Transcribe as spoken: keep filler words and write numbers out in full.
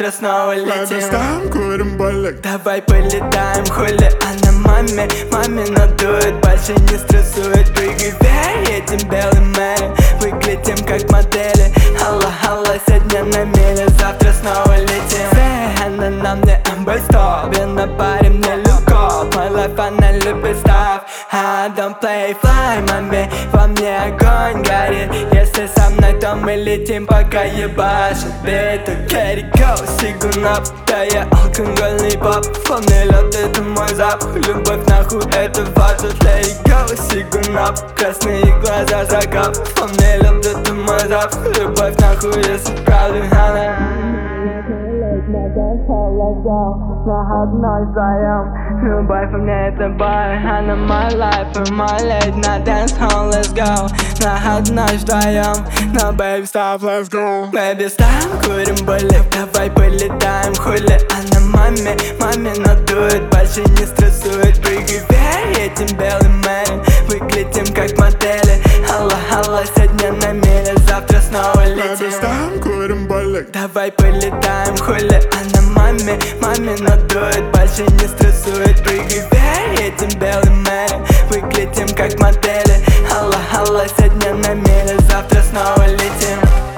завтра снова летим. Достаем, курим болик. Давай полетаем, хули, она маме, маме надует, больше не стрессует. Прыгай вверх этим белым мэром, выглядим как модели. Алла, алла, сегодня на миле, завтра снова летим. Эй, она на мне амбастоп, и на паре мне люкоп. My life, она любит став. I don't play fly, маме, во мне огонь горит. Если со мной, то мы летим, пока ебашит бит. Carry go, сигунап, да я алкогольный пап. Фонный лед, это мой запах, любовь нахуй, это важно. Let it go, сигунап, красные глаза закап. Фонный лед, это мой запах, любовь нахуй, если правда она. На одной вдвоем, любовь у меня это бар. Она my life и my late, на dance hall, let's go. На одной вдвоем, но baby stop, let's go. Baby stop, курим болик, давай полетаем, хули. Она маме, маме надует, больше не стрессует. Прыгай вверх этим белым мэром, выглядим как модели. Алла, алла, сегодня на миле, завтра снова летим. Достаем, курим болик. Давай полетаем, хули, она маме, маме надует, больше не стрессует. Прыгай вверх этим белым мэром, выглядим как модели. Алла, алла, сегодня на миле, завтра снова летим.